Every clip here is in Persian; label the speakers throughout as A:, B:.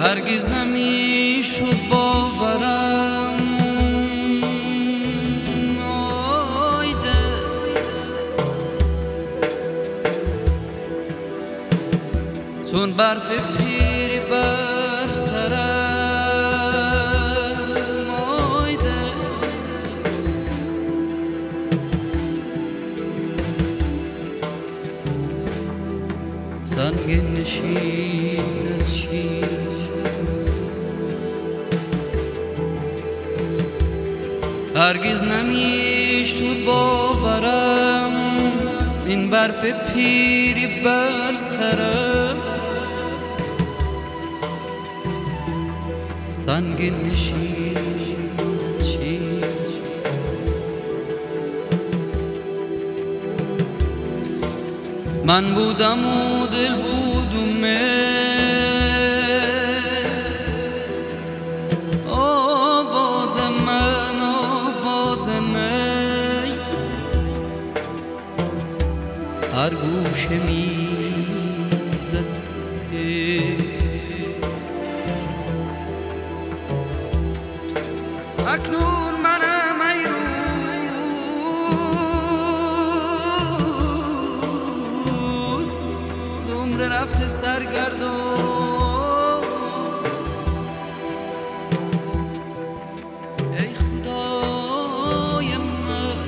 A: هرگز نمیشد باورم آیده چون برف پیری بر سرم آیده سنگ نشین چین هرگز نمیشد باورم این برف پیری بر سرم سنگ نشین چین من بودم و دل بود و آواز من آواز نی هر گوشه میزد اکنون منم ای روز عمر رفته سرگردان ای خدای من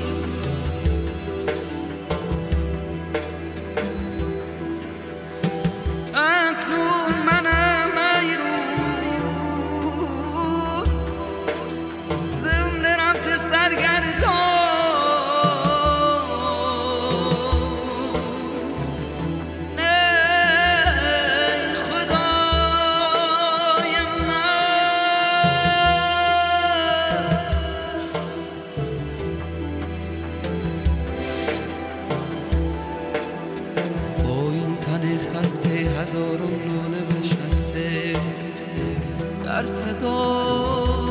A: اکنون منم ای روز عمر رفته سرگردان هزارم ناله بشسته در صدا